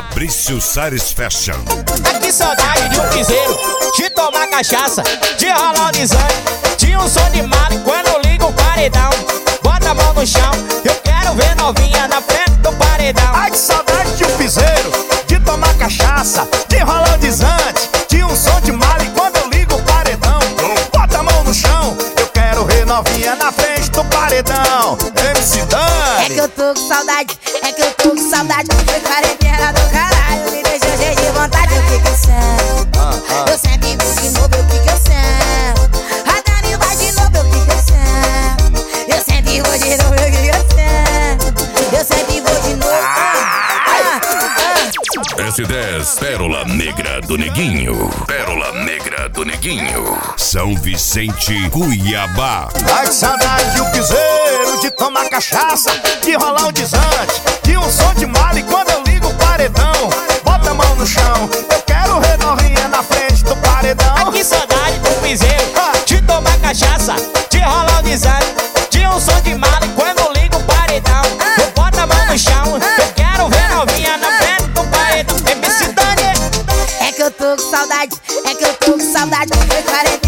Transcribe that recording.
Fabrício Sares Fashion. Que saudade de um piseiro, de tomar cachaça, de rolar o desante, de um som de mala e quando eu ligo o paredão, bota a mão no chão, eu quero ver novinha na frente do paredão. Ai, que saudade de um piseiro, de tomar cachaça, de rolar o desante, de um som de mala e quando eu ligo o paredão, bota a mão no chão, eu quero ver novinha na frente do paredão. MC Dani. É que eu tô com saudade, é que eu tô com saudade, foi quarentena do caralho, me deixou cheio de vontade, eu fico sem. Eu sempre vou de novo, eu fico sem. A Dani vai de novo, eu fico sem. Eu sempre vou de novo, eu fico sem. Eu sempre vou de novo. S10 Pérola Negra do Neguinho. Pérola Negra do Neguinho. São Vicente, Cuiabá. Ai, que saudade de um piseiro, de tomar cachaça, de rolar um desante, de um som de mala e quando eu ligo o paredão, bota a mão no chão, eu quero ver novinha na frente do paredão. Que saudade do piseiro, de tomar cachaça, de rolar o desante, de um som de mala e quando eu ligo o paredão, eu boto a mão no chão, eu quero ver novinha na frente do paredão. MC Dani. É que eu tô com saudade, é que eu tô com saudade, foi quarentena.